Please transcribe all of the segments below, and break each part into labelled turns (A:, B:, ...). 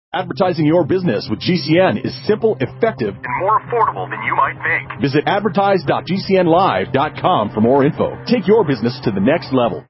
A: Advertising your business with GCN is simple, effective, and more affordable than you might think. Visit advertise.gcnlive.com for more info. Take your business to the next level.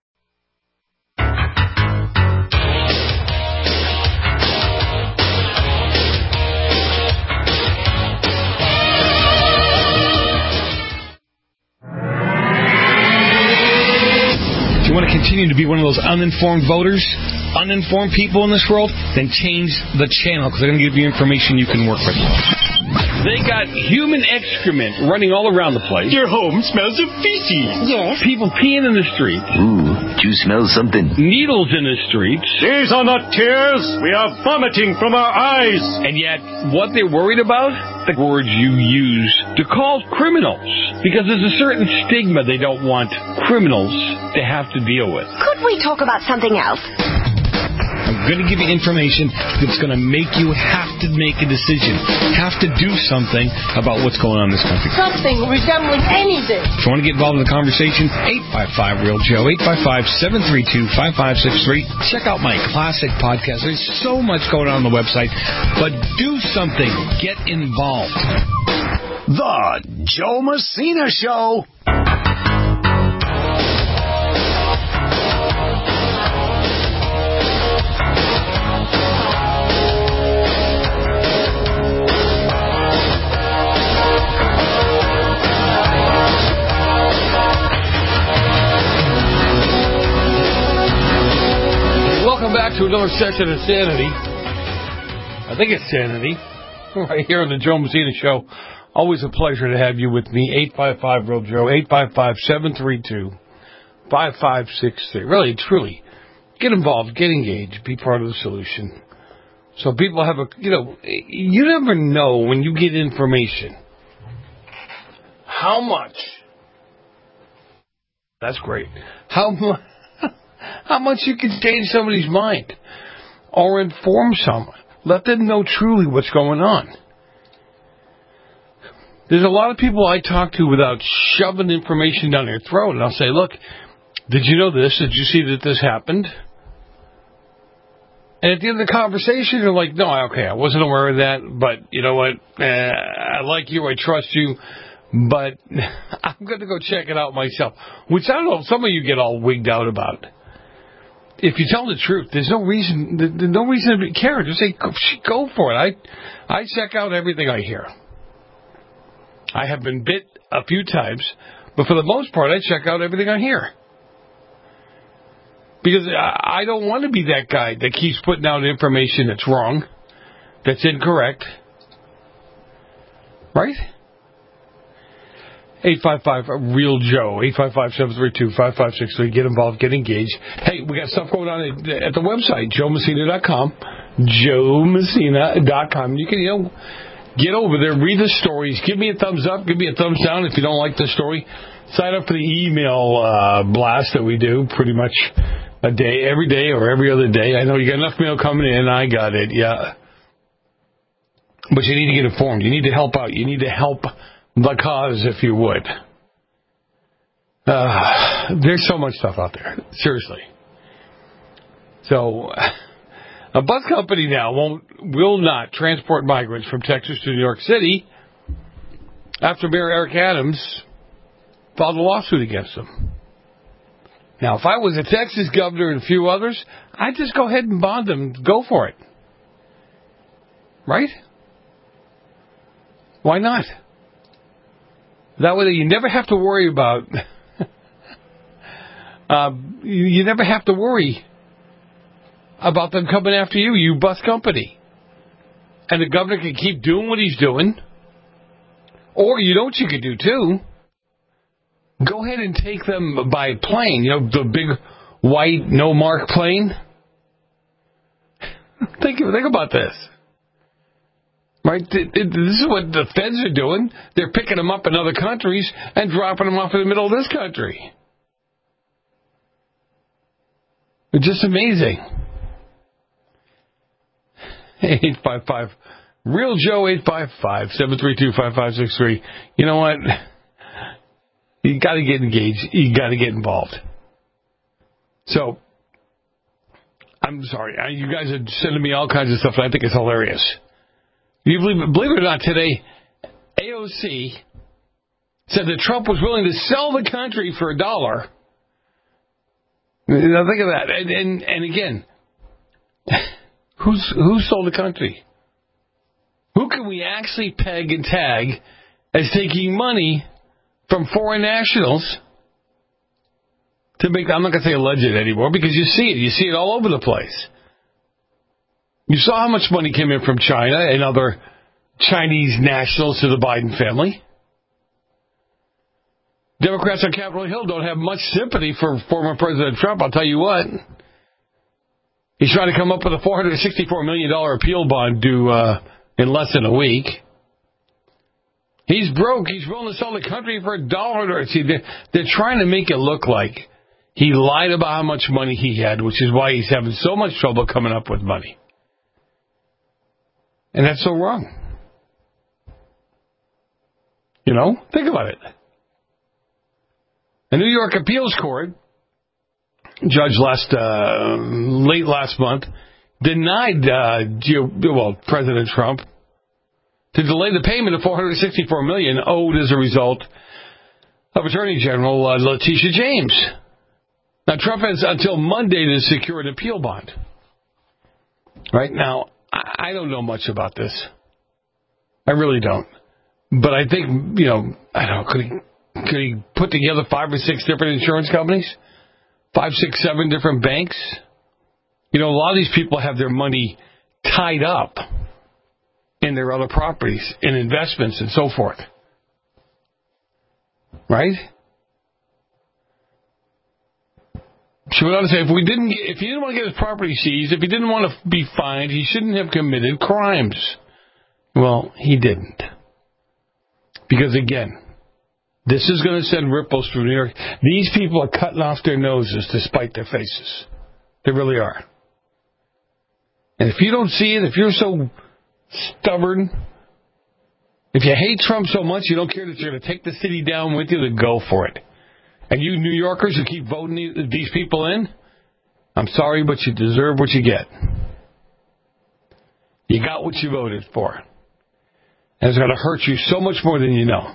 B: You want to continue to be one of those uninformed voters, uninformed people in this world, then change the channel because they're going to give you information you can work with. They got human excrement running all around the place.
C: Your home smells of feces.
D: Yes.
B: People peeing in the streets.
E: Ooh, do you smell something?
B: Needles in the streets.
C: These are not tears. We are vomiting from our eyes.
B: And yet, what they're worried about? The words you use to call criminals. Because there's a certain stigma they don't want criminals to have to deal with.
D: Could we talk about something else?
B: I'm going to give you information that's going to make you have to make a decision, have to do something about what's going on in this country.
D: Something resembling anything.
B: If you want to get involved in the conversation, 855-REAL-JOE, 855-732-5563. Check out my classic podcast. There's so much going on the website, but do something. Get involved.
F: The Joe Messina Show.
G: Welcome back to another session of Sanity. I think it's Sanity. Right here on the Joe Messina Show. Always a pleasure to have you with me. 855-REAL-JOE, 855-732-5563. Really, truly, get involved, get engaged, be part of the solution. So people have you never know when you get information how much. That's great. How much you can change somebody's mind or inform someone. Let them know truly what's going on. There's a lot of people I talk to without shoving information down their throat, and I'll say, look, did you know this? Did you see that this happened? And at the end of the conversation, they're like, no, okay, I wasn't aware of that, but you know what? I like you, I trust you, but I'm going to go check it out myself, which I don't know if some of you get all wigged out about. If you tell the truth, there's no reason to care. Just say, go for it. I check out everything I hear. I have been bit a few times, but for the most part, I check out everything I hear. Because I don't want to be that guy that keeps putting out information that's wrong, that's incorrect. Right? 855-REAL-JOE, 855-732-5563. Get involved, get engaged. Hey, we got stuff going on at the website, joemessina.com, joemessina.com. You can, get over there, read the stories, give me a thumbs up, give me a thumbs down if you don't like the story. Sign up for the email blast that we do pretty much a day, every day or every other day. I know you got enough mail coming in. I got it, yeah. But you need to get informed. You need to help out. You need to help the cause, if you would. There's so much stuff out there. Seriously. So, a bus company now will not transport migrants from Texas to New York City after Mayor Eric Adams filed a lawsuit against them. Now, if I was a Texas governor and a few others, I'd just go ahead and bond them. Go for it. Right? Why not? That way you never have to worry about... you never have to worry about them coming after you, you bus company. And the governor can keep doing what he's doing. Or you know what you could do, too? Go ahead and take them by plane. The big white no-mark plane. Think about this. Right? This is what the feds are doing. They're picking them up in other countries and dropping them off in the middle of this country. It's just amazing. 855-REAL-JOE, 855-732-5563. You know what? You got to get engaged. You got to get involved. So, I'm sorry. You guys are sending me all kinds of stuff, and I think it's hilarious. You believe it or not, today, AOC said that Trump was willing to sell the country for $1. Now think of that. And again, who sold the country? Who can we actually peg and tag as taking money from foreign nationals to make, I'm not going to say alleged anymore, because you see it. You see it all over the place. You saw how much money came in from China and other Chinese nationals to the Biden family. Democrats on Capitol Hill don't have much sympathy for former President Trump, I'll tell you what. He's trying to come up with a $464 million appeal bond due in less than a week. He's broke. He's willing to sell the country for $1. See, they're trying to make it look like he lied about how much money he had, which is why he's having so much trouble coming up with money. And that's so wrong. You know, think about it. A New York appeals court judge late last month denied President Trump to delay the payment of $464 million owed as a result of Attorney General Letitia James. Now, Trump has until Monday to secure an appeal bond. Right now, I don't know much about this. I really don't. But I think, I don't know, could he put together 5 or 6 different insurance companies? 5, 6, 7 different banks? A lot of these people have their money tied up in their other properties, in investments and so forth. Right? So we ought to say, if he didn't want to get his property seized, if he didn't want to be fined, he shouldn't have committed crimes. Well, he didn't. Because again, this is going to send ripples through New York. These people are cutting off their noses to spite their faces. They really are. And if you don't see it, if you're so stubborn, if you hate Trump so much you don't care that you're going to take the city down with you, then go for it. And you New Yorkers who keep voting these people in, I'm sorry, but you deserve what you get. You got what you voted for. And it's going to hurt you so much more than you know.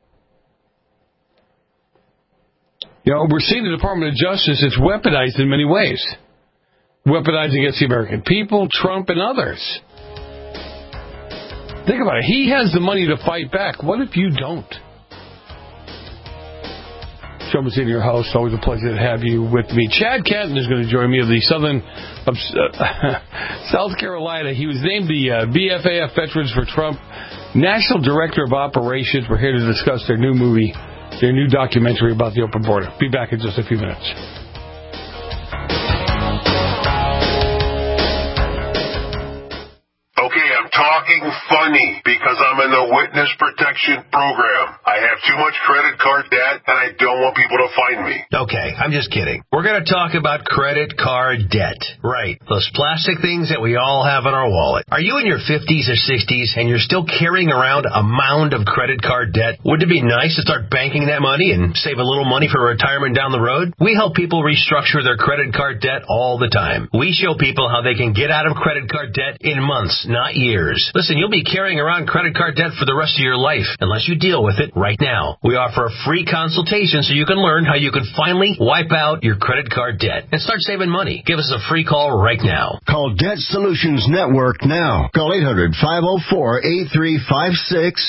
G: We're seeing the Department of Justice, it's weaponized in many ways. Weaponized against the American people, Trump, and others. Think about it. He has the money to fight back. What if you don't? Joe Messina, your host. Always a pleasure to have you with me. Chad Canton is going to join me of the South Carolina. He was named the BFAF Veterans for Trump National Director of Operations. We're here to discuss their new movie, their new documentary about the open border. Be back in just a few minutes.
H: Okay, I'm talking funny because I'm in the witness protection program. I have too much credit card debt and I don't want people to find me.
I: Okay, I'm just kidding. We're going to talk about credit card debt. Right, those plastic things that we all have in our wallet. Are you in your 50s or 60s and you're still carrying around a mound of credit card debt? Wouldn't it be nice to start banking that money and save a little money for retirement down the road? We help people restructure their credit card debt all the time. We show people how they can get out of credit card debt in months, not years. Listen, you'll be carrying around credit card debt for the rest of your life unless you deal with it right now. We offer a free consultation so you can learn how you can finally wipe out your credit card debt and start saving money. Give us a free call right now.
F: Call Debt Solutions Network now. Call 800-504-8356.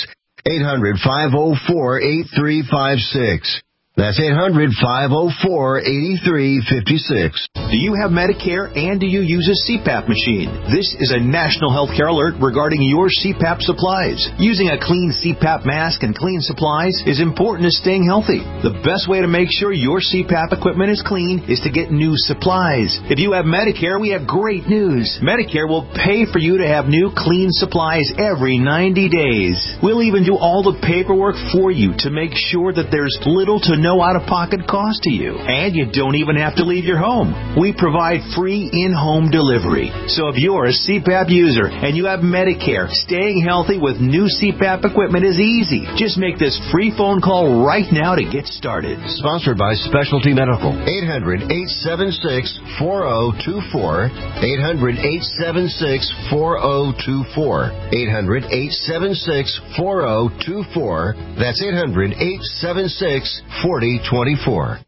F: 800-504-8356. That's 800-504-8356.
J: Do you have Medicare and do you use a CPAP machine? This is a national healthcare alert regarding your CPAP supplies. Using a clean CPAP mask and clean supplies is important to staying healthy. The best way to make sure your CPAP equipment is clean is to get new supplies. If you have Medicare, we have great news. Medicare will pay for you to have new clean supplies every 90 days. We'll even do all the paperwork for you to make sure that there's little to no no out-of-pocket cost to you, and you don't even have to leave your home. We provide free in-home delivery. So if you're a CPAP user and you have Medicare, staying healthy with new CPAP equipment is easy. Just make this free phone call right now to get started.
F: Sponsored by Specialty Medical. 800-876-4024. 800-876-4024. 800-876-4024. That's 800-876-4024.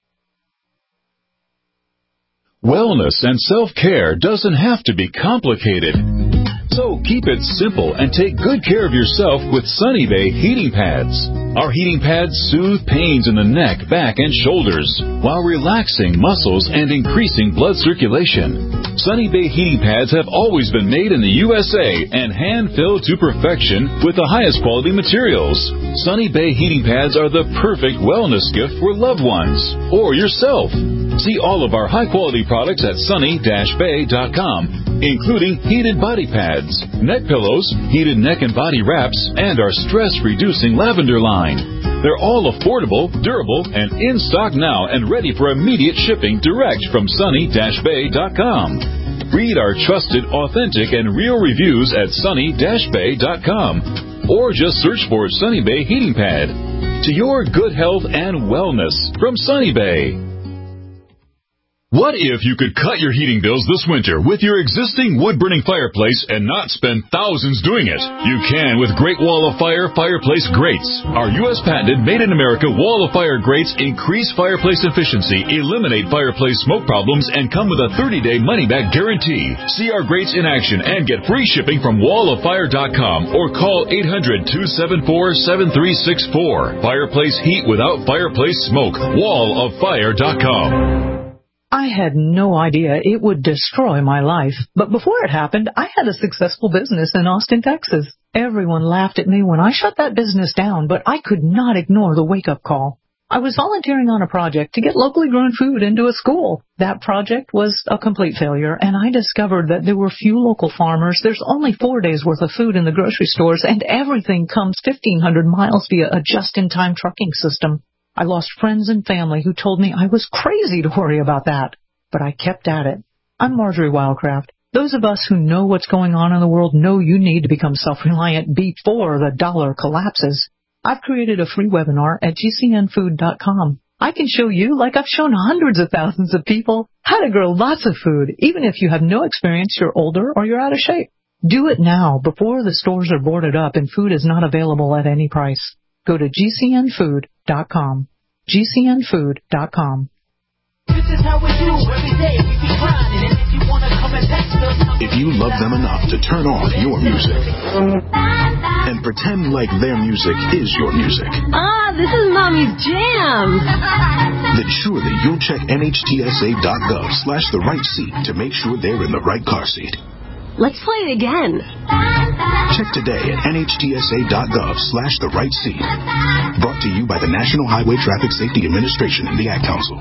A: Wellness and self-care doesn't have to be complicated. So keep it simple and take good care of yourself with Sunny Bay heating pads. Our heating pads soothe pains in the neck, back, and shoulders while relaxing muscles and increasing blood circulation. Sunny Bay heating pads have always been made in the USA and hand-filled to perfection with the highest quality materials. Sunny Bay heating pads are the perfect wellness gift for loved ones or yourself. See all of our high-quality products at sunny-bay.com, including heated body pads, neck pillows, heated neck and body wraps, and our stress-reducing lavender line. They're all affordable, durable, and in stock now and ready for immediate shipping direct from sunny-bay.com. Read our trusted, authentic, and real reviews at sunny-bay.com or just search for Sunny Bay Heating Pad. To your good health and wellness from Sunny Bay. What if you could cut your heating bills this winter with your existing wood-burning fireplace and not spend thousands doing it? You can with Great Wall of Fire fireplace grates. Our U.S. patented made-in-America Wall of Fire grates increase fireplace efficiency, eliminate fireplace smoke problems, and come with a 30-day money-back guarantee. See our grates in action and get free shipping from walloffire.com or call 800-274-7364. Fireplace heat without fireplace smoke. walloffire.com.
K: I had no idea it would destroy my life. But before it happened, I had a successful business in Austin, Texas. Everyone laughed at me when I shut that business down, but I could not ignore the wake-up call. I was volunteering on a project to get locally grown food into a school. That project was a complete failure, and I discovered that there were few local farmers. There's only 4 days' worth of food in the grocery stores, and everything comes 1,500 miles via a just-in-time trucking system. I lost friends and family who told me I was crazy to worry about that. But I kept at it. I'm Marjorie Wildcraft. Those of us who know what's going on in the world know you need to become self-reliant before the dollar collapses. I've created a free webinar at gcnfood.com. I can show you, like I've shown hundreds of thousands of people, how to grow lots of food, even if you have no experience, you're older, or you're out of shape. Do it now before the stores are boarded up and food is not available at any price. Go to gcnfood.com. gcnfood.com.
L: This is how we do every day. We be grinding, and if you wanna come and text us,
M: if you love them enough to turn off your music and pretend like their music is your music.
N: This is Mommy's jam.
M: Then surely you'll check nhtsa.gov/the right seat to make sure they're in the right car seat.
N: Let's play it again.
M: Check today at nhtsa.gov/the right seat. Brought to you by the National Highway Traffic Safety Administration and the Ad Council.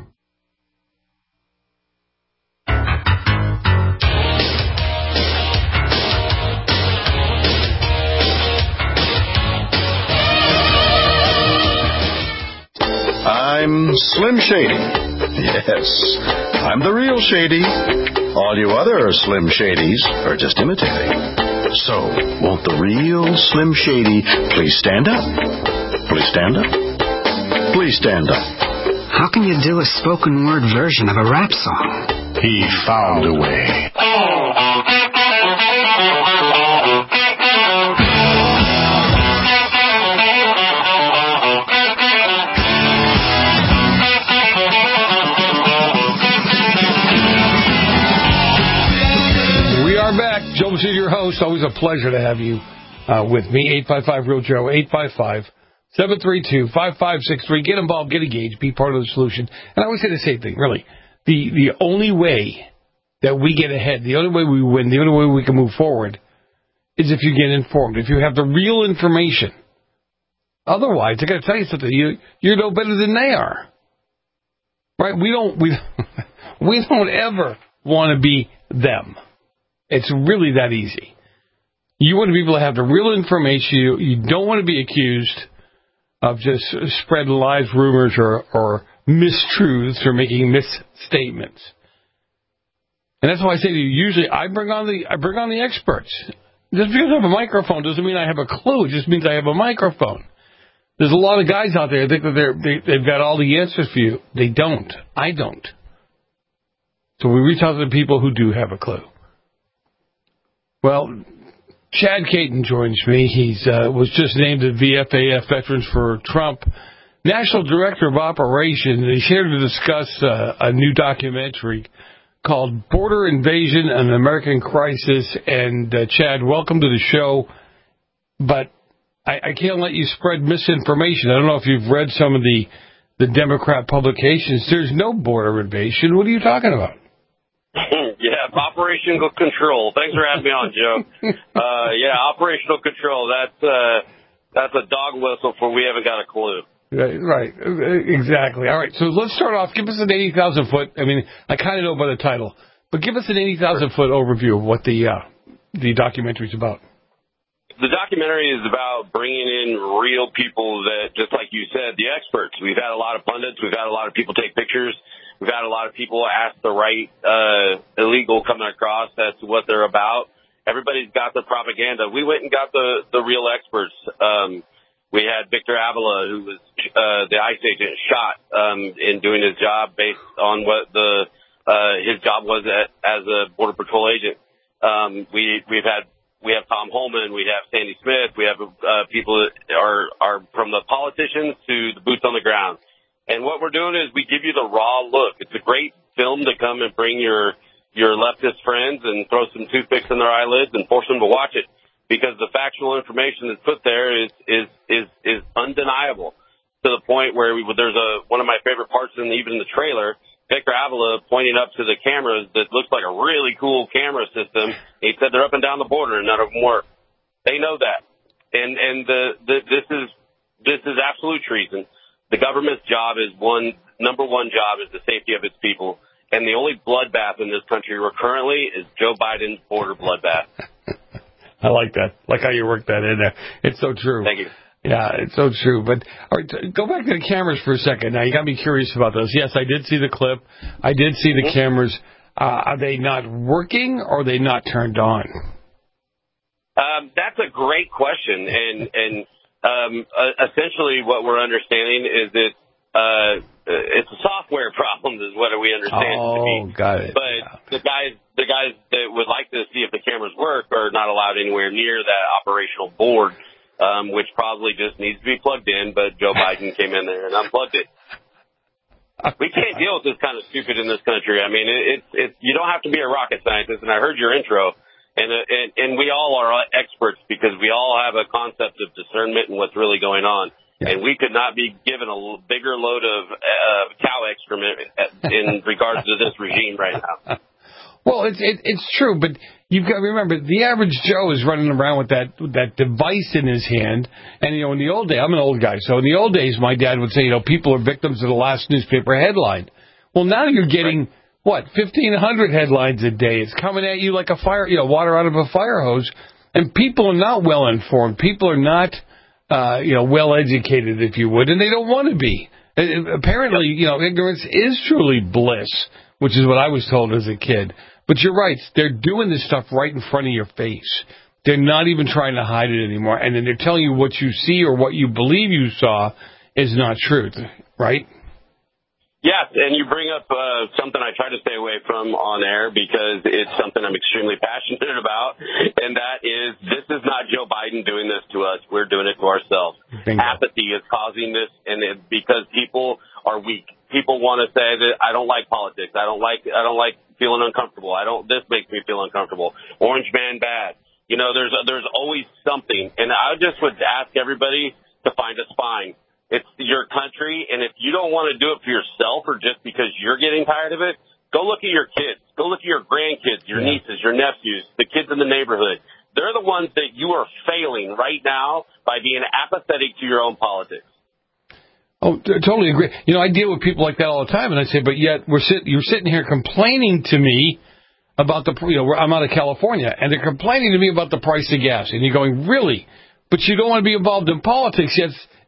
C: I'm Slim Shady. Yes, I'm the real Shady. All you other Slim Shadys are just imitating. So, won't the real Slim Shady please stand up? Please stand up? Please stand up.
O: How can you do a spoken word version of a rap song?
C: He found a way.
G: Joe is your host. Always a pleasure to have you with me. 855-REAL-JOE, 855-732-5563. Get involved, get engaged, be part of the solution. And I always say the same thing, really. The only way that we get ahead, the only way we win, the only way we can move forward is if you get informed, if you have the real information. Otherwise, I got to tell you something, you're no better than they are. Right? We don't ever want to be them. It's really that easy. You want to be able to have the real information. You don't want to be accused of just spreading lies, rumors, or mistruths or making misstatements. And that's why I say to you, usually I bring on the experts. Just because I have a microphone doesn't mean I have a clue. It just means I have a microphone. There's a lot of guys out there that think that they've got all the answers for you. They don't. I don't. So we reach out to the people who do have a clue. Well, Chad Caton joins me. He was just named the VFAF Veterans for Trump National Director of Operations. He's here to discuss a new documentary called Border Invasion, an American Crisis. And Chad, welcome to the show. But I can't let you spread misinformation. I don't know if you've read some of the Democrat publications. There's no border invasion. What are you talking about?
P: Yeah, operational control. Thanks for having me on, Joe. Yeah, operational control. That's a dog whistle for we haven't got a clue.
G: Right, exactly. All right, so let's start off. Give us an 80,000 foot. I mean, I kind of know by the title, but give us an 80,000 foot overview of what the documentary is about.
P: The documentary is about bringing in real people that, just like you said, the experts. We've had a lot of pundits. We've had a lot of people take pictures. We've had a lot of people ask the right illegal coming across as to what they're about. Everybody's got the propaganda. We went and got the real experts. We had Victor Avila, who was the ICE agent, shot in doing his job based on what his job was as a Border Patrol agent. We have Tom Holman, we have Sandy Smith, we have people that are from the politicians to the boots on the ground. And what we're doing is we give you the raw look. It's a great film to come and bring your leftist friends and throw some toothpicks in their eyelids and force them to watch it, because the factual information that's put there is undeniable, to the point where there's one of my favorite parts even the trailer, Victor Avila pointing up to the cameras that looks like a really cool camera system. He said they're up and down the border and none of them work. They know that. And this is absolute treason. The government's job number one job is the safety of its people. And the only bloodbath in this country currently is Joe Biden's border bloodbath.
G: I like that. Like how you worked that in there. It's so true.
P: Thank you.
G: Yeah, it's so true. But all right, go back to the cameras for a second. Now, you got me curious about those. Yes, I did see the clip. I did see the cameras. Are they not working, or are they not turned on?
P: That's a great question. And essentially what we're understanding is that it's a software problem is what we understand it to be.
G: Got it.
P: But the guys that would like to see if the cameras work are not allowed anywhere near that operational board, which probably just needs to be plugged in, but Joe Biden came in there and unplugged it. We can't deal with this kind of stupid in this country. I mean, it's you don't have to be a rocket scientist, and I heard your intro, and we all are experts because we all have a concept of discernment and what's really going on. And we could not be given a bigger load of cow excrement in regards to this regime right now.
G: Well, it's true, but you've got to remember, the average Joe is running around with that device in his hand. And, in the old days, I'm an old guy, so in the old days, my dad would say, people are victims of the last newspaper headline. Well, now you're getting, 1,500 headlines a day. It's coming at you like a fire, water out of a fire hose. And people are not well informed. People are not well educated, if you would, and they don't want to be. Apparently, ignorance is truly bliss, which is what I was told as a kid. But you're right. They're doing this stuff right in front of your face. They're not even trying to hide it anymore. And then they're telling you what you see or what you believe you saw is not truth, right?
P: Yes, and you bring up something I try to stay away from on air because it's something I'm extremely passionate about, and that is this is not Joe Biden doing this to us. We're doing it to ourselves. Bingo. Apathy is causing this, and because people are weak. People want to say that I don't like politics. I don't like feeling uncomfortable. This makes me feel uncomfortable. Orange man bad. There's always something, and I just would ask everybody to find a spine. It's your country, and if you don't want to do it for yourself or just because you're getting tired of it, go look at your kids. Go look at your grandkids, your nieces, your nephews, the kids in the neighborhood. They're the ones that you are failing right now by being apathetic to your own politics.
G: Oh, totally agree. I deal with people like that all the time, and I say, but yet you're sitting here complaining to me about I'm out of California, and they're complaining to me about the price of gas, and you're going, really? But you don't want to be involved in politics, yet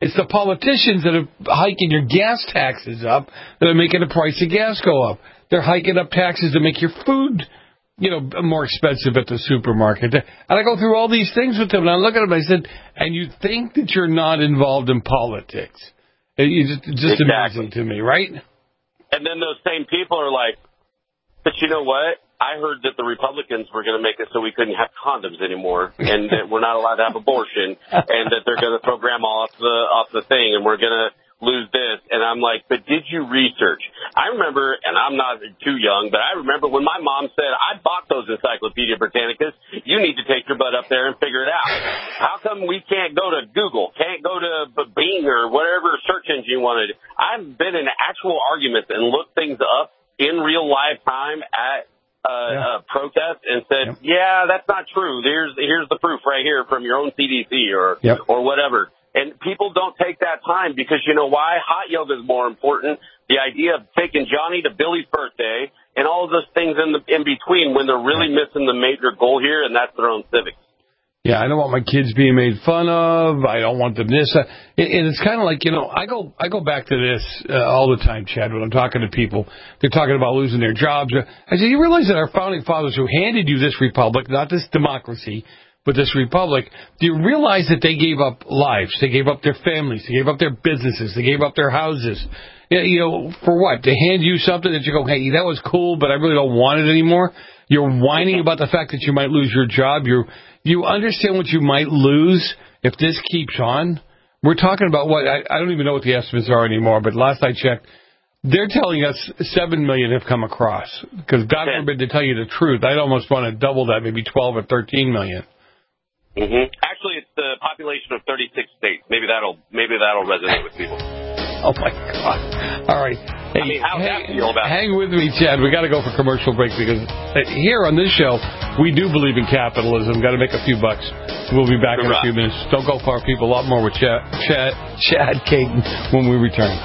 G: It's the politicians that are hiking your gas taxes up that are making the price of gas go up. They're hiking up taxes to make your food, more expensive at the supermarket. And I go through all these things with them, and I look at them and I said, and you think that you're not involved in politics. It's just amazing to me, right?
P: And then those same people are like, but you know what? I heard that the Republicans were going to make it so we couldn't have condoms anymore, and that we're not allowed to have abortion, and that they're going to throw grandma off the thing, and we're going to lose this. And I'm like, but did you research? I remember, and I'm not too young, but I remember when my mom said, I bought those Encyclopedia Britannicas. You need to take your butt up there and figure it out. How come we can't go to Google, can't go to Bing or whatever search engine you wanted? I've been in actual arguments and looked things up in real live time at protest and said, yeah, that's not true. Here's the proof right here from your own CDC or whatever. And people don't take that time because you know why? Hot yoga is more important. The idea of taking Johnny to Billy's birthday and all of those things in between when they're really missing the major goal here, and that's their own civics.
G: Yeah, I don't want my kids being made fun of. I don't want them this. And it's kind of like, I go back to this all the time, Chad, when I'm talking to people. They're talking about losing their jobs. I say, you realize that our founding fathers who handed you this republic, not this democracy, but this republic, do you realize that they gave up lives? They gave up their families. They gave up their businesses. They gave up their houses. For what? To hand you something that you go, hey, that was cool, but I really don't want it anymore? You're whining about the fact that you might lose your job. You understand what you might lose if this keeps on? We're talking about what? I don't even know what the estimates are anymore, but last I checked, they're telling us 7 million have come across. Because God forbid to tell you the truth, I'd almost want to double that, maybe 12 or 13 million.
P: Mm-hmm. Actually, it's the population of 36 states. Maybe that'll resonate with people.
G: Oh, my God. All right. Hey,
P: how does that feel about
G: hang with me, Chad. We got to go for commercial break because here on this show, we do believe in capitalism. Got to make a few bucks. We'll be back in a few minutes. Don't go far, people. A lot more with Chad Caton when we return.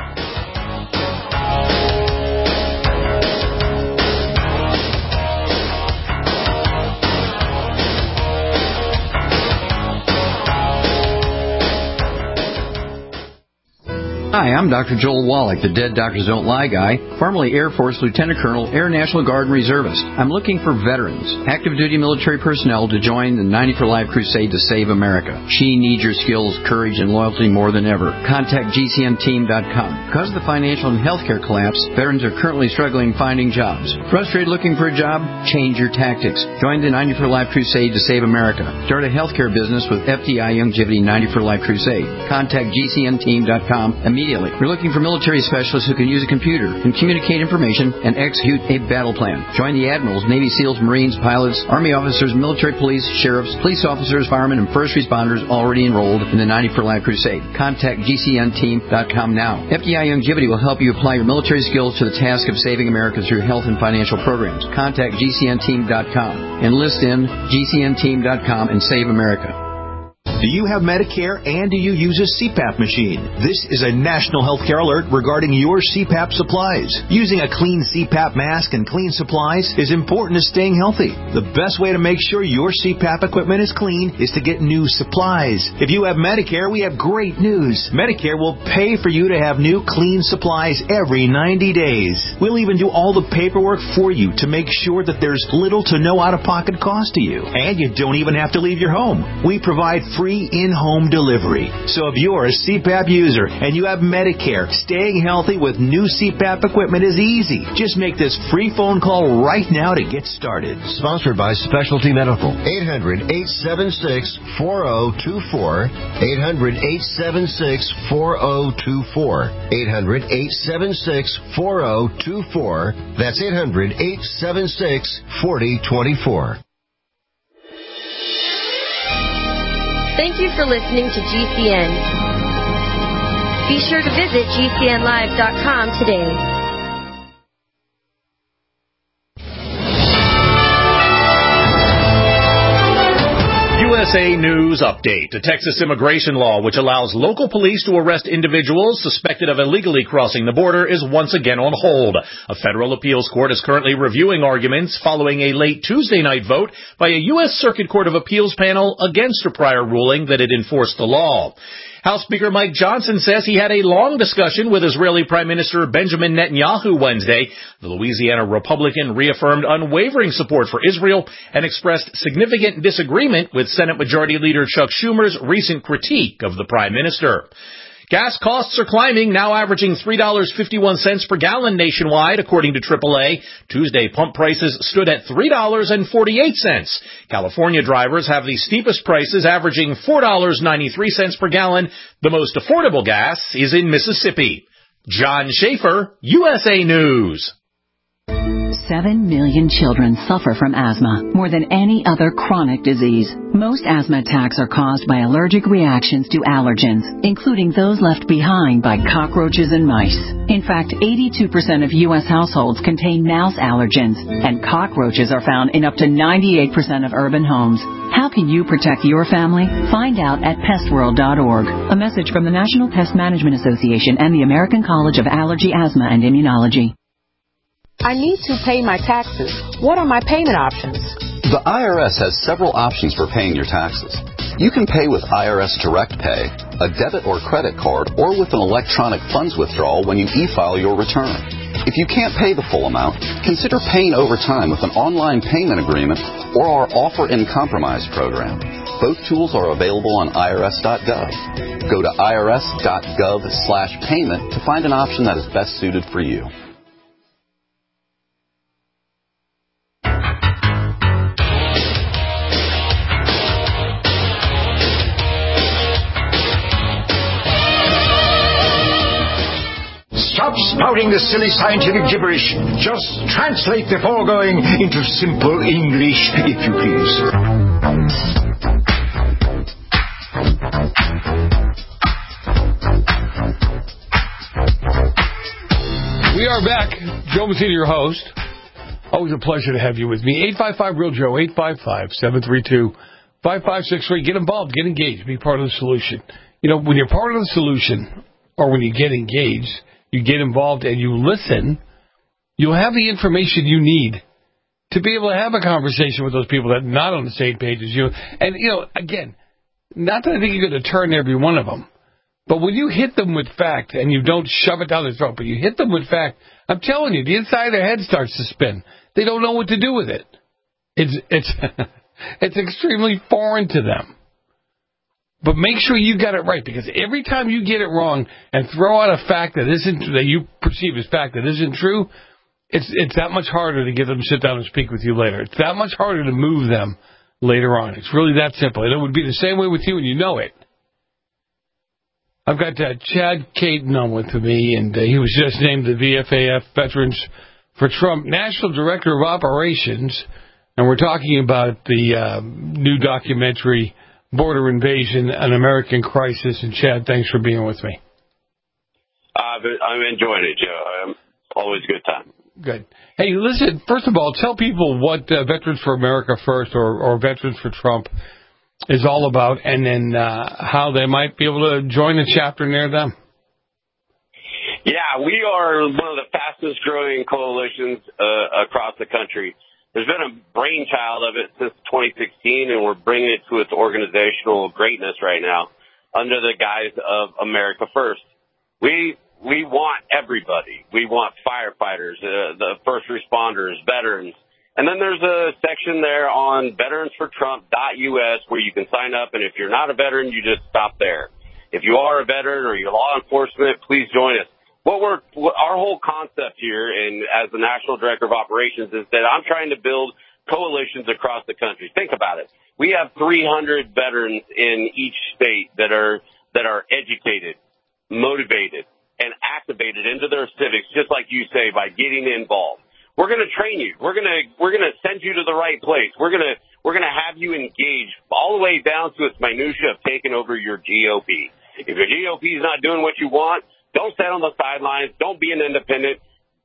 Q: Hi, I'm Dr. Joel Wallach, the Dead Doctors Don't Lie guy, formerly Air Force Lieutenant Colonel, Air National Guard and Reservist. I'm looking for veterans, active duty military personnel to join the 90 for Life crusade to save America. She needs your skills, courage, and loyalty more than ever. Contact GCNteam.com. Because of the financial and healthcare collapse, veterans are currently struggling finding jobs. Frustrated looking for a job? Change your tactics. Join the 90 for Life crusade to save America. Start a healthcare business with FDI Youngevity 90 for Life crusade. Contact GCNteam.com immediately. We're looking for military specialists who can use a computer and communicate information and execute a battle plan. Join the admirals, Navy SEALs, Marines, pilots, Army officers, military police, sheriffs, police officers, firemen, and first responders already enrolled in the 90 for Life crusade. Contact GCNteam.com now. FDI Youngevity will help you apply your military skills to the task of saving America through health and financial programs. Contact GCNteam.com. Enlist in GCNteam.com and save America.
J: Do you have Medicare and do you use a CPAP machine? This is a national healthcare alert regarding your CPAP supplies. Using a clean CPAP mask and clean supplies is important to staying healthy. The best way to make sure your CPAP equipment is clean is to get new supplies. If you have Medicare, we have great news. Medicare will pay for you to have new clean supplies every 90 days. We'll even do all the paperwork for you to make sure that there's little to no out-of-pocket cost to you. And you don't even have to leave your home. We provide free in-home delivery. So if you're a CPAP user and you have Medicare, staying healthy with new CPAP equipment is easy. Just make this free phone call right now to get started.
F: Sponsored by Specialty Medical. 800-876-4024. 800-876-4024. 800-876-4024. That's 800-876-4024.
N: Thank you for listening to GCN. Be sure to visit GCNlive.com today.
R: USA News Update. A Texas immigration law which allows local police to arrest individuals suspected of illegally crossing the border is once again on hold. A federal appeals court is currently reviewing arguments following a late Tuesday night vote by a U.S. Circuit Court of Appeals panel against a prior ruling that had enforced the law. House Speaker Mike Johnson says he had a long discussion with Israeli Prime Minister Benjamin Netanyahu Wednesday. The Louisiana Republican reaffirmed unwavering support for Israel and expressed significant disagreement with Senate Majority Leader Chuck Schumer's recent critique of the Prime Minister. Gas costs are climbing, now averaging $3.51 per gallon nationwide, according to AAA. Tuesday, pump prices stood at $3.48. California drivers have the steepest prices, averaging $4.93 per gallon. The most affordable gas is in Mississippi. John Schaefer, USA News.
S: 7 million children suffer from asthma, more than any other chronic disease. Most asthma attacks are caused by allergic reactions to allergens, including those left behind by cockroaches and mice. In fact, 82% of U.S. households contain mouse allergens, and cockroaches are found in up to 98% of urban homes. How can you protect your family? Find out at pestworld.org. A message from the National Pest Management Association and the American College of Allergy, Asthma, and Immunology.
T: I need to pay my taxes. What are my payment options?
U: The IRS has several options for paying your taxes. You can pay with IRS Direct Pay, a debit or credit card, or with an electronic funds withdrawal when you e-file your return. If you can't pay the full amount, consider paying over time with an online payment agreement or our Offer in Compromise program. Both tools are available on irs.gov. Go to irs.gov/payment to find an option that is best suited for you.
V: Stop spouting the silly scientific gibberish. Just translate the foregoing into simple English, if you please.
G: We are back. Joe Messina, your host. Always a pleasure to have you with me. 855-REAL-JOE, 855-732-5563. Get involved. Get engaged. Be part of the solution. You know, when you're part of the solution, or when you get engaged, you get involved and you listen, you'll have the information you need to be able to have a conversation with those people that are not on the same page as you. And, you know, again, not that I think you're going to turn every one of them, but when you hit them with fact and you don't shove it down their throat, but you hit them with fact, I'm telling you, the inside of their head starts to spin. They don't know what to do with it. It's extremely foreign to them. But make sure you got it right, because every time you get it wrong and throw out a fact that you perceive as fact that isn't true, it's that much harder to get them to sit down and speak with you later. It's that much harder to move them later on. It's really that simple. And it would be the same way with you, and you know it. I've got Chad Caton on with me, and he was just named the VFAF Veterans for Trump National Director of Operations, and we're talking about the new documentary, Border Invasion, An American Crisis. And Chad, thanks for being with me.
P: I'm enjoying it, Joe. Always a good time.
G: Good. Hey, listen, first of all, tell people what Veterans for America First or Veterans for Trump is all about, and then how they might be able to join a chapter near them.
P: Yeah, we are one of the fastest growing coalitions across the country. There's been a brainchild of it since 2016, and we're bringing it to its organizational greatness right now under the guise of America First. We want everybody. We want firefighters, the first responders, veterans. And then there's a section there on veteransfortrump.us where you can sign up, and if you're not a veteran, you just stop there. If you are a veteran or you're law enforcement, please join us. Our whole concept here, and as the National Director of Operations, is that I'm trying to build coalitions across the country. Think about it. We have 300 veterans in each state that are educated, motivated, and activated into their civics, just like you say, by getting involved. We're going to train you. We're going to send you to the right place. We're going to have you engaged all the way down to its minutia of taking over your GOP. If your GOP is not doing what you want, don't sit on the sidelines. Don't be an independent.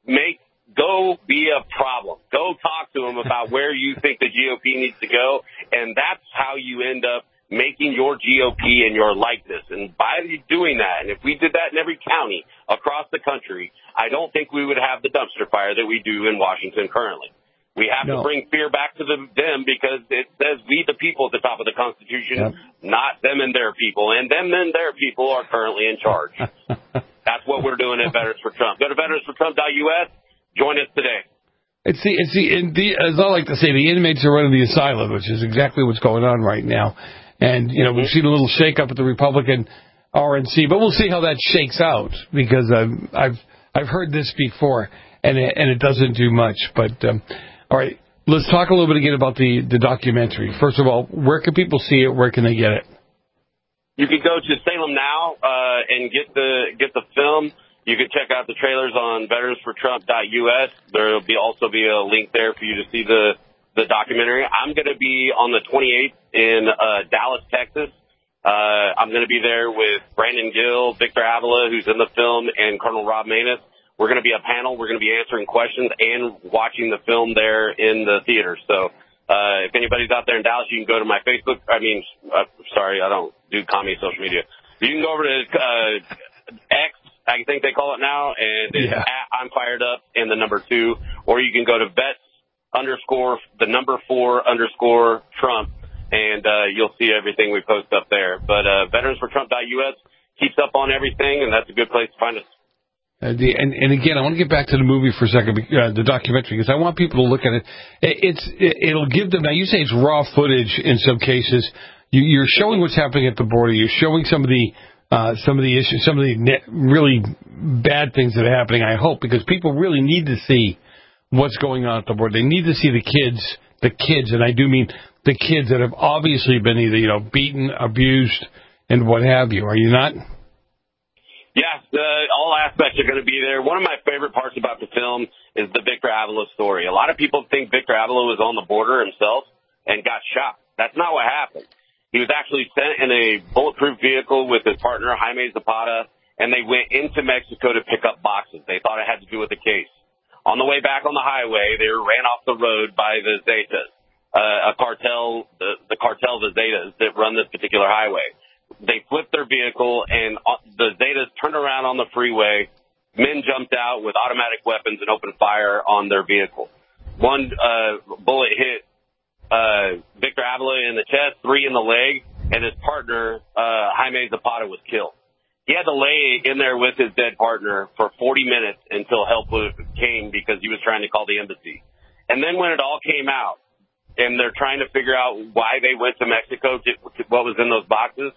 P: Go be a problem. Go talk to them about where you think the GOP needs to go, and that's how you end up making your GOP and your likeness. And by doing that, and if we did that in every county across the country, I don't think we would have the dumpster fire that we do in Washington currently. We have to bring fear back to them because it says we the people at the top of the Constitution, not them and their people. And them and their people are currently in charge. That's what we're doing at Veterans for Trump. Go to veteransfortrump.us. Join us today.
G: As I like to say, the inmates are running the asylum, which is exactly what's going on right now. And, we've seen a little shake-up at the Republican RNC, but we'll see how that shakes out because I've heard this before, and it doesn't do much. But, all right, let's talk a little bit again about the documentary. First of all, where can people see it? Where can they get it?
P: You can go to Salem Now and get the film. You can check out the trailers on veteransfortrump.us. There will also be a link there for you to see the documentary. I'm going to be on the 28th in Dallas, Texas. I'm going to be there with Brandon Gill, Victor Avila, who's in the film, and Colonel Rob Maness. We're going to be a panel. We're going to be answering questions and watching the film there in the theater. So if anybody's out there in Dallas, you can go to my Facebook. Sorry, I don't do comedy social media. You can go over to X, I think they call it now, and it's at I'm Fired Up and the number 2. Or you can go to vets_4_Trump, and you'll see everything we post up there. But veteransfortrump.us keeps up on everything, and that's a good place to find us.
G: And again, I want to get back to the movie for a second, the documentary, because I want people to look at it. It'll give them, now you say it's raw footage in some cases. You're showing what's happening at the border. You're showing some of the issues, some of the really bad things that are happening, I hope, because people really need to see what's going on at the border. They need to see the kids, and I do mean the kids that have obviously been either, beaten, abused, and what have you. Are you not?
P: Yes, all aspects are going to be there. One of my favorite parts about the film is the Victor Avila story. A lot of people think Victor Avila was on the border himself and got shot. That's not what happened. He was actually sent in a bulletproof vehicle with his partner, Jaime Zapata, and they went into Mexico to pick up boxes. They thought it had to do with the case. On the way back on the highway, they ran off the road by the Zetas, a cartel, the cartel, the Zetas that run this particular highway. They flipped their vehicle, and the Zetas turned around on the freeway. Men jumped out with automatic weapons and opened fire on their vehicle. One bullet hit Victor Avila in the chest, 3 in the leg, and his partner, Jaime Zapata, was killed. He had to lay in there with his dead partner for 40 minutes until help came because he was trying to call the embassy. And then when it all came out, and they're trying to figure out why they went to Mexico, what was in those boxes,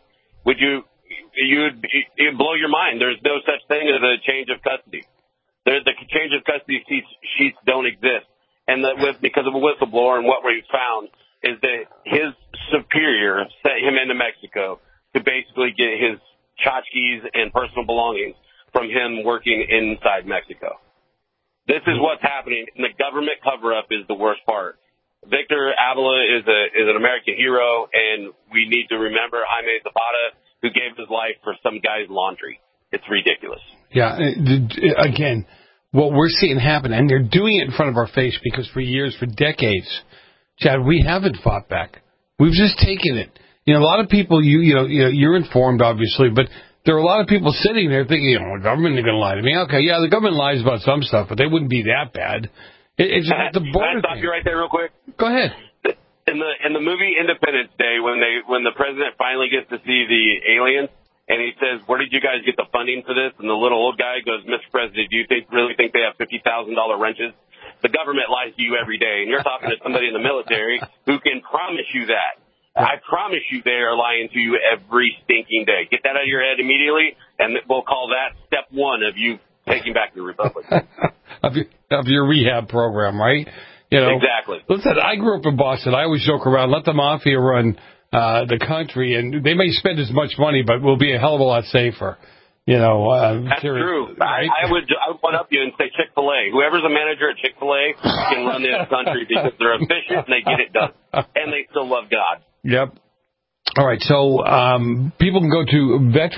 P: you'd blow your mind. There's no such thing as a change of custody. The change of custody sheets don't exist. And because of a whistleblower, and what we found is that his superior sent him into Mexico to basically get his tchotchkes and personal belongings from him working inside Mexico. This is what's happening, and the government cover-up is the worst part. Victor Avila is an American hero, and we need to remember Jaime Zapata, who gave his life for some guy's laundry. It's ridiculous.
G: Yeah, again, what we're seeing happen, and they're doing it in front of our face because for years, for decades, Chad, we haven't fought back. We've just taken it. A lot of people, you're informed, obviously, but there are a lot of people sitting there thinking, the government isn't going to lie to me. Okay, yeah, the government lies about some stuff, but they wouldn't be that bad. It's just like the border.
P: Can I stop you right there real quick?
G: Go ahead.
P: In the movie Independence Day, when the president finally gets to see the aliens, and he says, "Where did you guys get the funding for this?" And the little old guy goes, "Mr. President, do you really think they have $50,000 wrenches?" The government lies to you every day, and you're talking to somebody in the military who can promise you that. I promise you they are lying to you every stinking day. Get that out of your head immediately, and we'll call that step 1 of you taking back your republic.
G: of your rehab program, right?
P: Exactly.
G: Listen, I grew up in Boston. I always joke around, let the mafia run the country, and they may spend as much money, but we'll be a hell of a lot safer.
P: That's true. Right? I would one up you and say Chick-fil-A. Whoever's a manager at Chick-fil-A can run this country because they're efficient and they get it done, and they still love God.
G: Yep. All right, so people can go to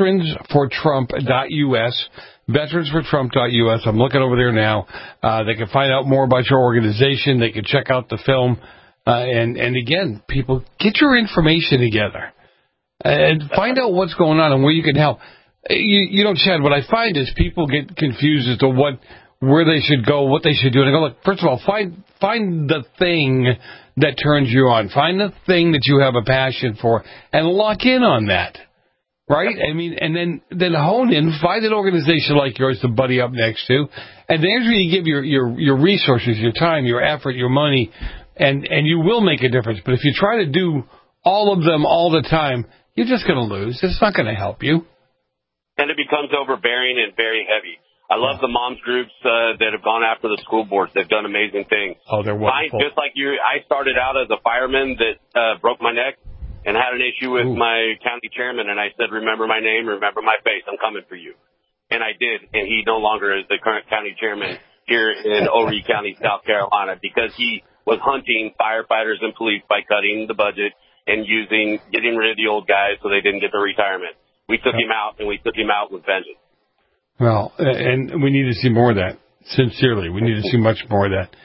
G: veteransfortrump.us, veteransfortrump.us. I'm looking over there now. They can find out more about your organization. They can check out the film. And again, people, get your information together and find out what's going on and where you can help. Chad, what I find is people get confused as to what where they should go, what they should do. And I go, look, first of all, find the thing that turns you on. Find the thing that you have a passion for and lock in on that. Right? I mean, and then hone in, find an organization like yours to buddy up next to, and there's where you give your resources, your time, your effort, your money, and you will make a difference. But if you try to do all of them all the time, you're just going to lose. It's not going to help you.
P: And it becomes overbearing and very heavy. I love the moms groups that have gone after the school boards. They've done amazing things.
G: Oh, they're wonderful.
P: Just like you, I started out as a fireman that broke my neck and had an issue with my county chairman, and I said, remember my name, remember my face, I'm coming for you. And I did, and he no longer is the current county chairman here in Horry County, South Carolina, because he was hunting firefighters and police by cutting the budget and getting rid of the old guys so they didn't get their retirement. We took him out, and we took him out with vengeance.
G: Well, and we need to see more of that. Sincerely, we need to see much more of that.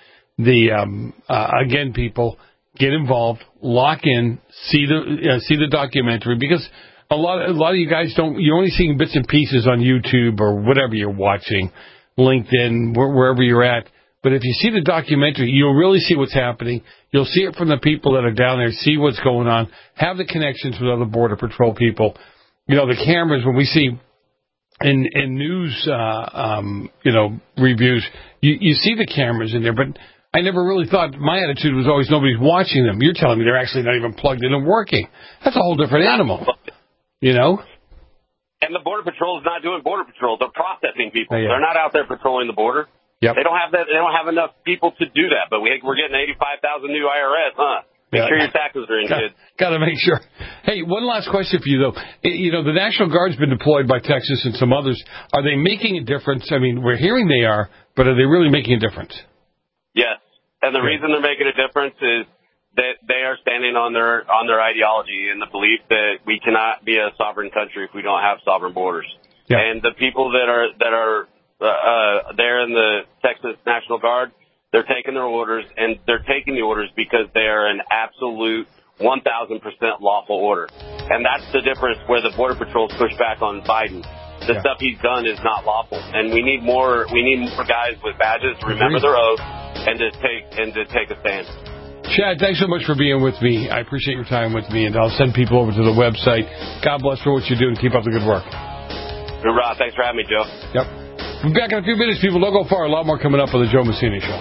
G: Again, people, get involved, lock in, see the documentary, because a lot of you guys you're only seeing bits and pieces on YouTube or whatever you're watching, LinkedIn, wherever you're at. But if you see the documentary, you'll really see what's happening. You'll see it from the people that are down there, see what's going on, have the connections with other Border Patrol people. You know, the cameras, when we see in news, reviews, you see the cameras in there, but I never really thought, my attitude was always nobody's watching them. You're telling me they're actually not even plugged in and working. That's a whole different animal, you know?
P: And the Border Patrol is not doing Border Patrol. They're processing people.
G: Yeah.
P: They're not out there patrolling the border.
G: Yep.
P: They don't have that. They don't have enough people to do that. But we're getting 85,000 new IRS, huh? Make sure your taxes are in, kids.
G: Got to make sure. Hey, one last question for you, though. You know, the National Guard's been deployed by Texas and some others. Are they making a difference? I mean, we're hearing they are, but are they really making a difference?
P: Yes. And the reason they're making a difference is that they are standing on their ideology and the belief that we cannot be a sovereign country if we don't have sovereign borders. Yeah. And the people that are there in the Texas National Guard, they're taking their orders, and they're taking the orders because they are an absolute 1,000% lawful order. And that's the difference where the Border Patrol's pushed back on Biden. The stuff he's done is not lawful, and we need more guys with badges to remember their oath and to take a stand.
G: Chad, thanks so much for being with me. I appreciate your time with me, and I'll send people over to the website. God bless for what you do, and keep up the good work.
P: Hoorah. Thanks for having me, Joe.
G: Yep. We'll be back in a few minutes, people. Don't go far. A lot more coming up on the Joe Messina Show.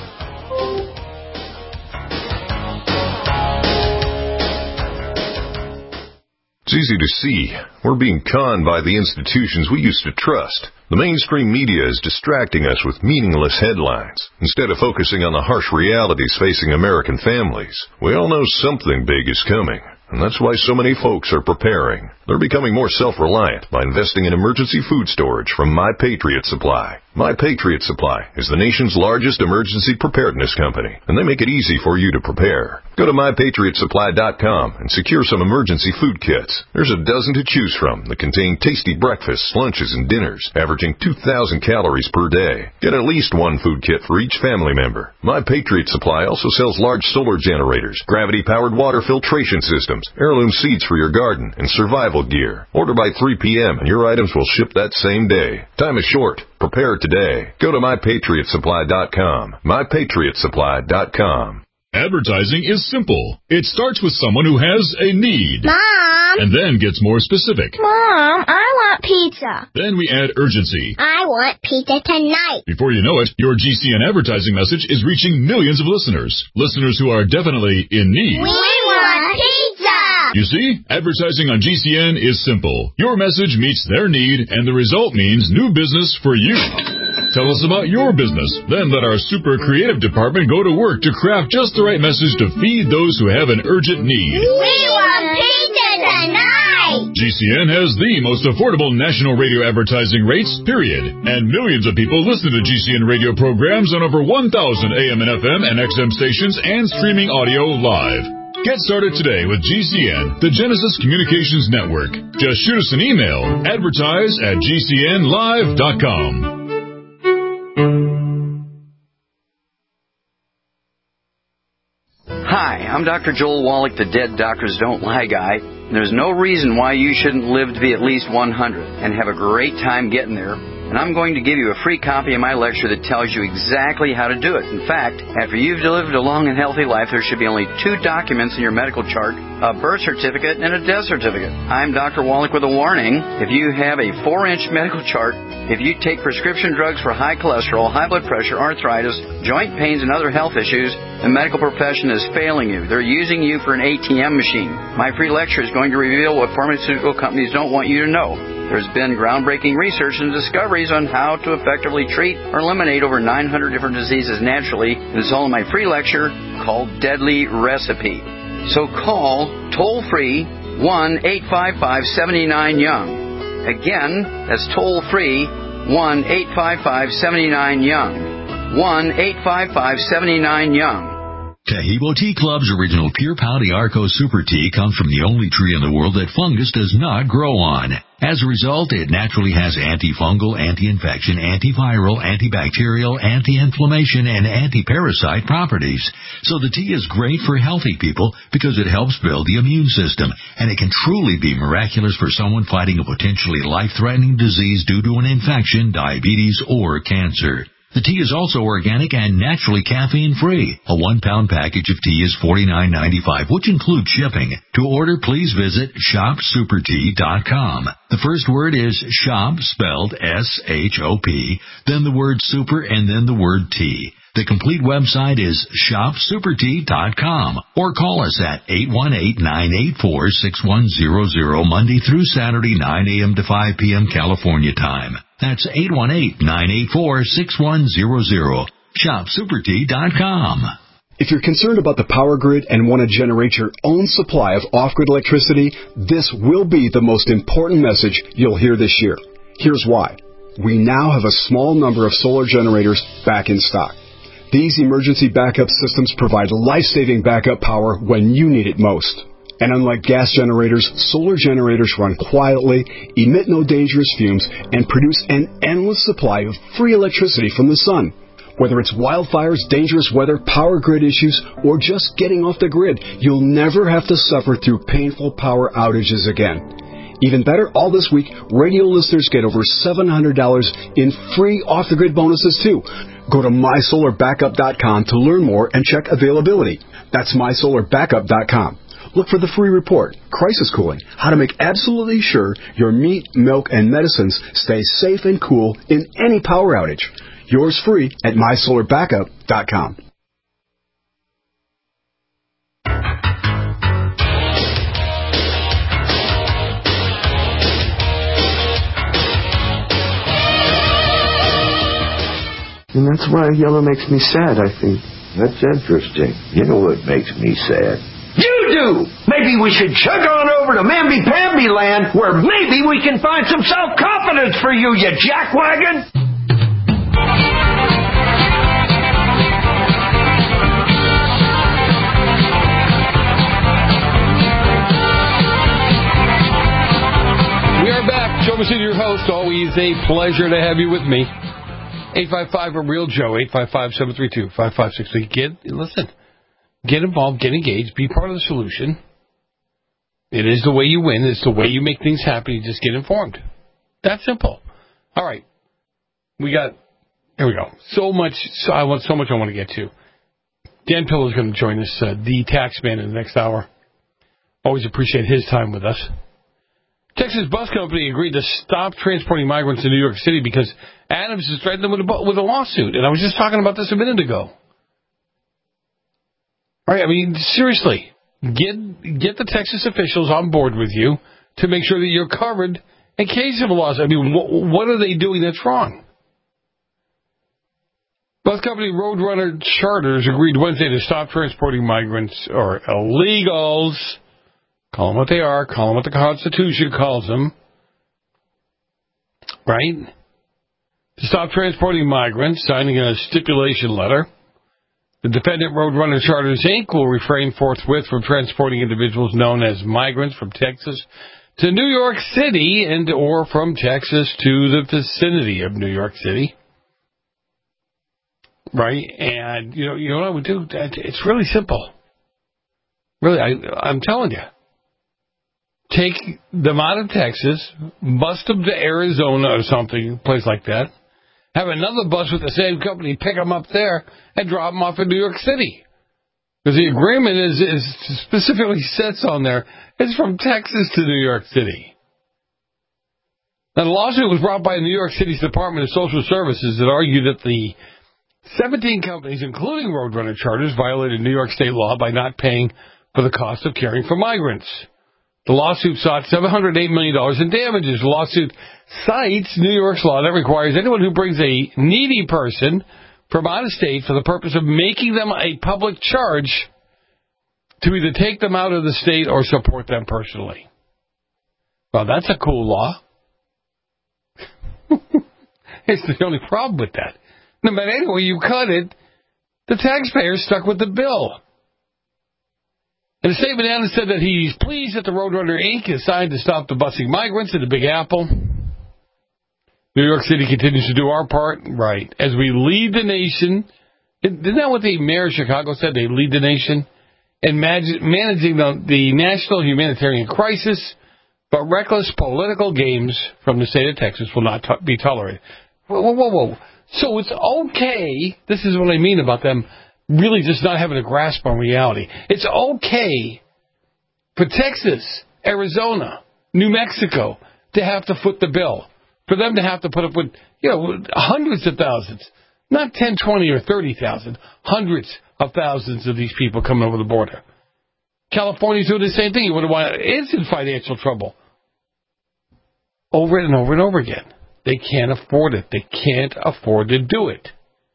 D: It's easy to see. We're being conned by the institutions we used to trust. The mainstream media is distracting us with meaningless headlines instead of focusing on the harsh realities facing American families. We all know something big is coming, and that's why so many folks are preparing. They're becoming more self-reliant by investing in emergency food storage from My Patriot Supply. My Patriot Supply is the nation's largest emergency preparedness company, and they make it easy for you to prepare. Go to MyPatriotSupply.com and secure some emergency food kits. There's a dozen to choose from that contain tasty breakfasts, lunches, and dinners, averaging 2,000 calories per day. Get at least one food kit for each family member. My Patriot Supply also sells large solar generators, gravity-powered water filtration systems, heirloom seeds for your garden, and survival gear. Order by 3 p.m. and your items will ship that same day. Time is short. Prepare today. Go to MyPatriotSupply.com. MyPatriotSupply.com.
A: Advertising is simple. It starts with someone who has a need.
E: Mom!
A: And then gets more specific.
E: Mom, I want pizza.
A: Then we add urgency.
E: I want pizza tonight.
A: Before you know it, your GCN advertising message is reaching millions of listeners. Listeners who are definitely in need.
E: We want pizza!
A: You see, advertising on GCN is simple. Your message meets their need, and the result means new business for you. Tell us about your business. Then let our super creative department go to work to craft just the right message to feed those who have an urgent need.
E: We want pizza tonight!
A: GCN has the most affordable national radio advertising rates, period. And millions of people listen to GCN radio programs on over 1,000 AM and FM and XM stations and streaming audio live. Get started today with GCN, the Genesis Communications Network. Just shoot us an email, advertise@gcnlive.com.
Q: Hi, I'm Dr. Joel Wallach, the Dead Doctors Don't Lie guy. There's no reason why you shouldn't live to be at least 100 and have a great time getting there. and I'm going to give you a free copy of my lecture that tells you exactly how to do it. In fact, after you've lived a long and healthy life, there should be only 2 documents in your medical chart, a birth certificate and a death certificate. I'm Dr. Wallach with a warning. If you have a 4-inch medical chart, if you take prescription drugs for high cholesterol, high blood pressure, arthritis, joint pains, and other health issues, the medical profession is failing you. They're using you for an ATM machine. My free lecture is going to reveal what pharmaceutical companies don't want you to know. There's been groundbreaking research and discoveries on how to effectively treat or eliminate over 900 different diseases naturally. It is all in my free lecture called Deadly Recipe. So call toll-free 1-855-79-YOUNG. Again, that's toll-free 1-855-79-YOUNG. 1-855-79-YOUNG.
B: Tahibo Tea Club's original Pure Pau Arco Super Tea comes from the only tree in the world that fungus does not grow on. As a result, it naturally has antifungal, anti-infection, antiviral, antibacterial, anti-inflammation, and anti-parasite properties. So the tea is great for healthy people because it helps build the immune system, and it can truly be miraculous for someone fighting a potentially life-threatening disease due to an infection, diabetes, or cancer. The tea is also organic and naturally caffeine-free. A 1-pound package of tea is $49.95, which includes shipping. To order, please visit shopsupertea.com. The first word is shop, spelled S-H-O-P, then the word super, and then the word tea. The complete website is shopsupertea.com, or call us at 818-984-6100 Monday through Saturday, 9 a.m. to 5 p.m. California time. That's 818-984-6100. shopsupertea.com.
H: If you're concerned about the power grid and want to generate your own supply of off-grid electricity, this will be the most important message you'll hear this year. Here's why. We now have a small number of solar generators back in stock. These emergency backup systems provide life-saving backup power when you need it most. And unlike gas generators, solar generators run quietly, emit no dangerous fumes, and produce an endless supply of free electricity from the sun. Whether it's wildfires, dangerous weather, power grid issues, or just getting off the grid, you'll never have to suffer through painful power outages again. Even better, all this week, radio listeners get over $700 in free off-the-grid bonuses, too. Go to mysolarbackup.com to learn more and check availability. That's mysolarbackup.com. Look for the free report, Crisis Cooling, how to make absolutely sure your meat, milk, and medicines stay safe and cool in any power outage. Yours free at mysolarbackup.com.
W: And that's why yellow makes me sad, I think.
X: That's interesting. You know what makes me sad?
W: You do! Maybe we should chug on over to Mamby-Pamby land, where maybe we can find some self-confidence for you, you jackwagon!
G: We are back. Joe Messina, your host. Always a pleasure to have you with me. 855-REAL-JOE, 855-732-5563. Listen, get involved, get engaged, be part of the solution. It is the way you win. It's the way you make things happen. You just get informed. That's simple. All right. Here we go. So much I want to get to. Dan Pillow is going to join us, the tax man, in the next hour. Always appreciate his time with us. Texas Bus Company agreed to stop transporting migrants in New York City because Adams has threatened them with a lawsuit. And I was just talking about this a minute ago. All right, I mean, seriously, get the Texas officials on board with you to make sure that you're covered in case of a lawsuit. I mean, what are they doing that's wrong? Bus company Roadrunner Charters agreed Wednesday to stop transporting migrants or illegals. Call them what they are. Call them what the Constitution calls them. Right? To stop transporting migrants, signing a stipulation letter. The defendant, Roadrunner Charters, Inc., will refrain forthwith from transporting individuals known as migrants from Texas to New York City and or from Texas to the vicinity of New York City. Right? And, you know what I would do? It's really simple. Really, I'm telling you. take them out of Texas, bust them to Arizona or something, a place like that, have another bus with the same company pick them up there and drop them off in New York City. Because the agreement is specifically sets on there, it's from Texas to New York City. Now, the lawsuit was brought by New York City's Department of Social Services that argued that the 17 companies, including Roadrunner charters, violated New York state law by not paying for the cost of caring for migrants. The lawsuit sought $708 million in damages. The lawsuit cites New York's law that requires anyone who brings a needy person from out of state for the purpose of making them a public charge to either take them out of the state or support them personally. Well, that's a cool law. It's the only problem with that. No matter any way you cut it, the taxpayer's stuck with the bill. In a statement, Adams said that he's pleased that the Roadrunner Inc. is signed to stop the busing migrants in the Big Apple. New York City continues to do our part, right, as we lead the nation. Isn't that what the mayor of Chicago said? They lead the nation in managing the national humanitarian crisis, but reckless political games from the state of Texas will not be tolerated. Whoa. So it's okay. This is what I mean about them really just not having a grasp on reality. It's okay for Texas, Arizona, New Mexico to have to foot the bill, for them to have to put up with, hundreds of thousands, not 10, 20, or 30,000, hundreds of thousands of these people coming over the border. California's doing the same thing. You wonder why it's in financial trouble. Over and over and over again. They can't afford it. They can't afford to do it.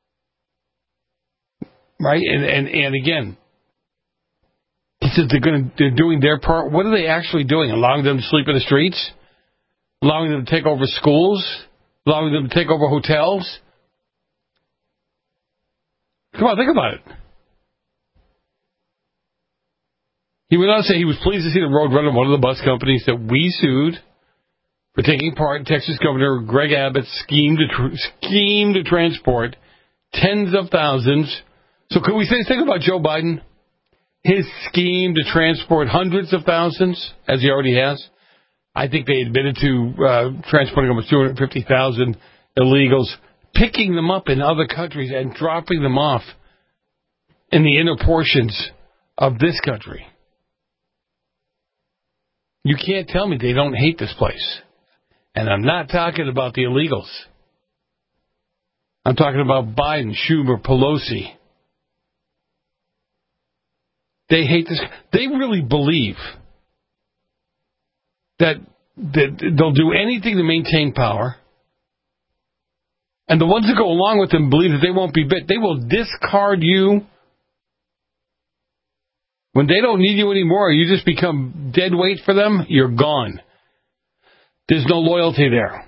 G: Right? And again, he says they're doing their part. What are they actually doing? Allowing them to sleep in the streets? Allowing them to take over schools? Allowing them to take over hotels? Come on, think about it. He went on to say he was pleased to see the Roadrunner, one of the bus companies that we sued for taking part in Texas Governor Greg Abbott's scheme to transport tens of thousands. So could we say this thing about Joe Biden? His scheme to transport hundreds of thousands, as he already has. I think they admitted to transporting almost 250,000 illegals, picking them up in other countries and dropping them off in the inner portions of this country. You can't tell me they don't hate this place. And I'm not talking about the illegals. I'm talking about Biden, Schumer, Pelosi. They hate this. They really believe that they'll do anything to maintain power. And the ones that go along with them believe that they won't be bit. They will discard you. When they don't need you anymore, you just become dead weight for them, you're gone. There's no loyalty there.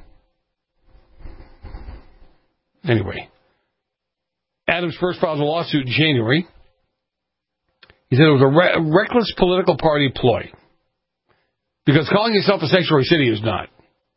G: Anyway, Adams first filed a lawsuit in January. He said it was a reckless political party ploy. Because calling yourself a sanctuary city is not.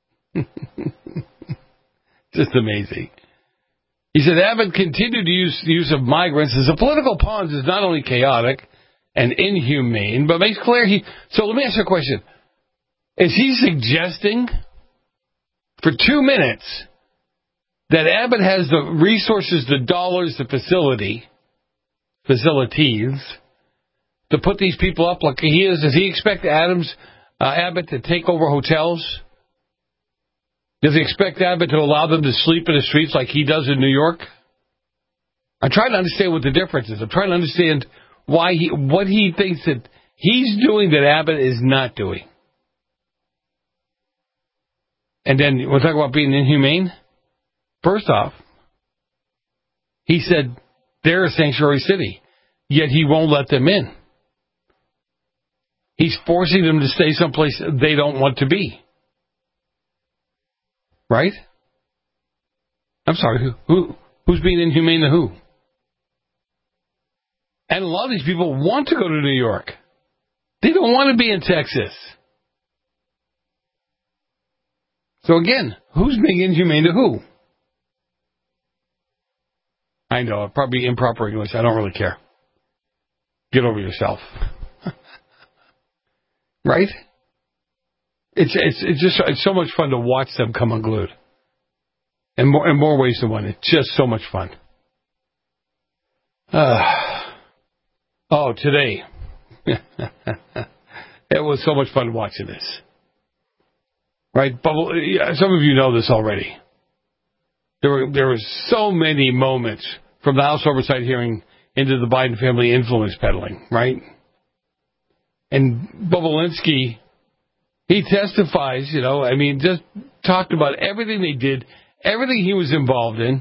G: Just amazing. He said Abbott continued to use the use of migrants as a political pawn is not only chaotic and inhumane, but makes clear So let me ask you a question. Is he suggesting for 2 minutes that Abbott has the resources, the dollars, the facilities to put these people up like he is? Does he expect Abbott to take over hotels? Does he expect Abbott to allow them to sleep in the streets like he does in New York? I'm trying to understand what the difference is. I'm trying to understand what he thinks that he's doing that Abbott is not doing. And then we'll talk about being inhumane. First off, he said they're a sanctuary city, yet he won't let them in. He's forcing them to stay someplace they don't want to be. Right? I'm sorry, who's being inhumane to who? And a lot of these people want to go to New York. They don't want to be in Texas. So again, who's being inhumane to who? I know, probably improper English. I don't really care. Get over yourself. Right? It's so much fun to watch them come unglued. In more ways than one. It's just so much fun. Today. It was so much fun watching this. Right? Some of you know this already. There were so many moments from the House Oversight hearing into the Biden family influence peddling, right? And Bobulinski, he testifies, just talked about everything they did, everything he was involved in,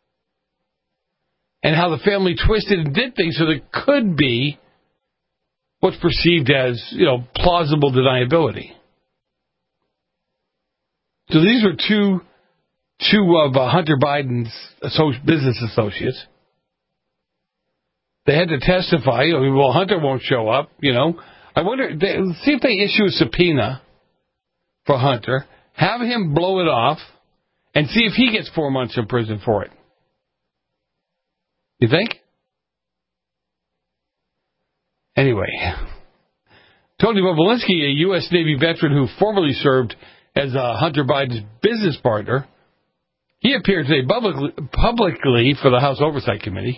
G: and how the family twisted and did things so there could be what's perceived as, plausible deniability. So these were two of Hunter Biden's business associates. They had to testify. Hunter won't show up, I wonder, see if they issue a subpoena for Hunter, have him blow it off, and see if he gets 4 months in prison for it. You think? Anyway, Tony Bobulinski, a U.S. Navy veteran who formerly served as Hunter Biden's business partner, he appeared today publicly for the House Oversight Committee.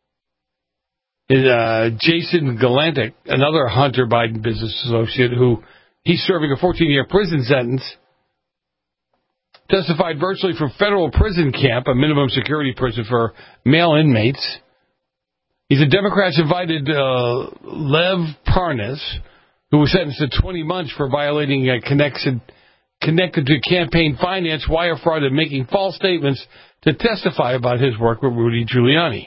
G: Jason Galantic, another Hunter Biden business associate who he's serving a 14-year prison sentence, testified virtually from federal prison camp, a minimum security prison for male inmates. He's a Democrats invited Lev Parnas, who was sentenced to 20 months for violating connected to campaign finance, wire fraud, and making false statements to testify about his work with Rudy Giuliani.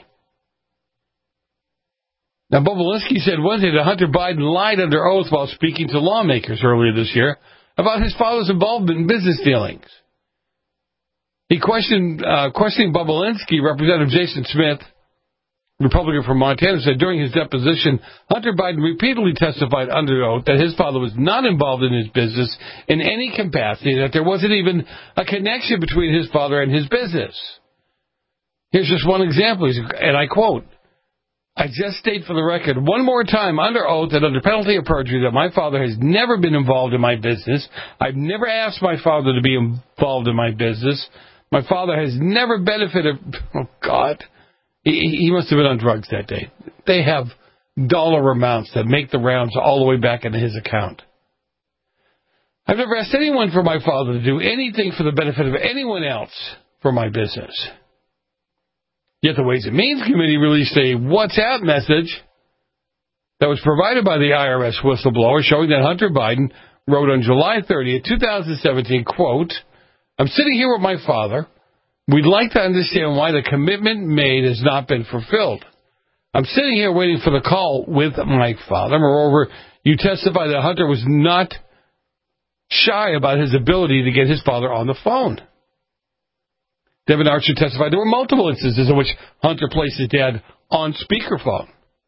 G: Now, Bobulinski said Wednesday that Hunter Biden lied under oath while speaking to lawmakers earlier this year about his father's involvement in business dealings. He questioning Bobulinski, Representative Jason Smith, Republican from Montana, said during his deposition, Hunter Biden repeatedly testified under oath that his father was not involved in his business in any capacity, that there wasn't even a connection between his father and his business. Here's just one example, and I quote, "I just state for the record one more time under oath and under penalty of perjury that my father has never been involved in my business. I've never asked my father to be involved in my business. My father has never benefited." Oh, God. He must have been on drugs that day. They have dollar amounts that make the rounds all the way back into his account. "I've never asked anyone for my father to do anything for the benefit of anyone else for my business." Yet the Ways and Means Committee released a WhatsApp message that was provided by the IRS whistleblower showing that Hunter Biden wrote on July 30th, 2017, quote, "I'm sitting here with my father. We'd like to understand why the commitment made has not been fulfilled. I'm sitting here waiting for the call with my father. Moreover, you testify that Hunter was not shy about his ability to get his father on the phone." Devin Archer testified there were multiple instances in which Hunter placed his dad on speakerphone.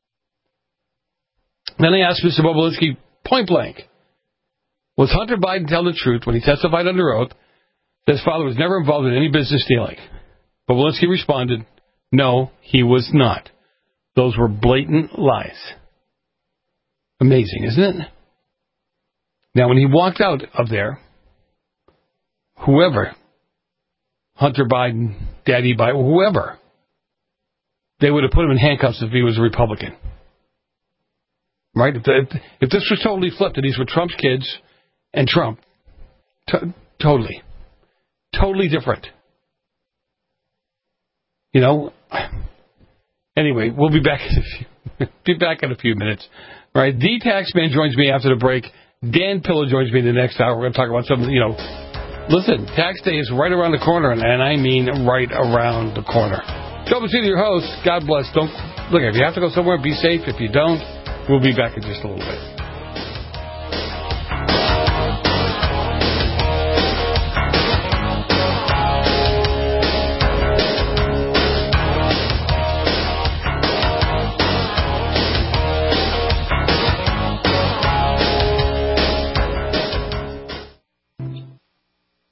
G: Then I asked Mr. Bobulinski point blank, was Hunter Biden telling the truth when he testified under oath that his father was never involved in any business dealing? Bobulinski responded, no, he was not. Those were blatant lies. Amazing, isn't it? Now, when he walked out of there, whoever, Hunter Biden, Daddy Biden, whoever, they would have put him in handcuffs if he was a Republican. Right? If this was totally flipped and these were Trump's kids and Trump, totally different. Anyway, we'll be back in a few minutes. All right, the Taxman joins me after the break. Dan Pilla joins me in the next hour. We're going to talk about something, listen, tax day is right around the corner, and I mean right around the corner. Joe Messina, your host. God bless. If you have to go somewhere, be safe. If you don't, we'll be back in just a little bit.